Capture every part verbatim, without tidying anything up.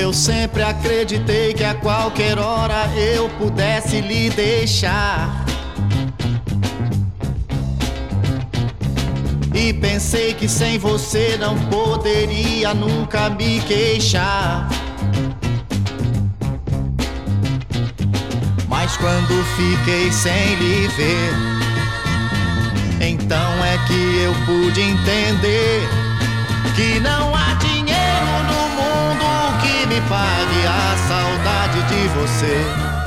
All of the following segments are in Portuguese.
Eu sempre acreditei que a qualquer hora eu pudesse lhe deixar. E pensei que sem você não poderia nunca me queixar. Mas quando fiquei sem lhe ver, então é que eu pude entender que não há dinheiro no mundo que me pague a saudade de você.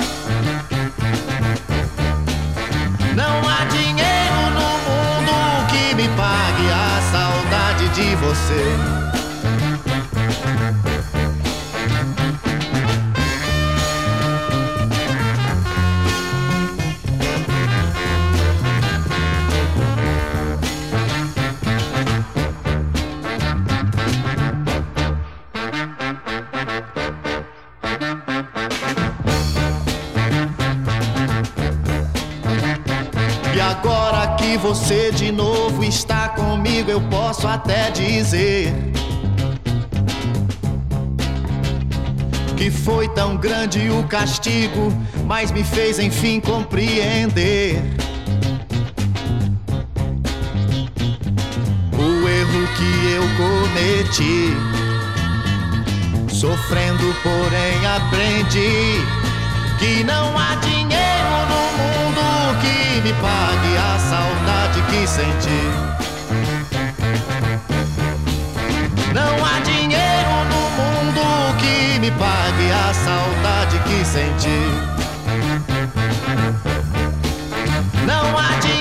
Não há dinheiro no mundo que me pague a saudade de você. E agora que você de novo está comigo, eu posso até dizer que foi tão grande o castigo, mas me fez enfim compreender o erro que eu cometi. Sofrendo, porém aprendi que não há dinheiro no mundo que me pague a saudade que senti. Não há dinheiro no mundo que me pague a saudade que senti. Não há dinheiro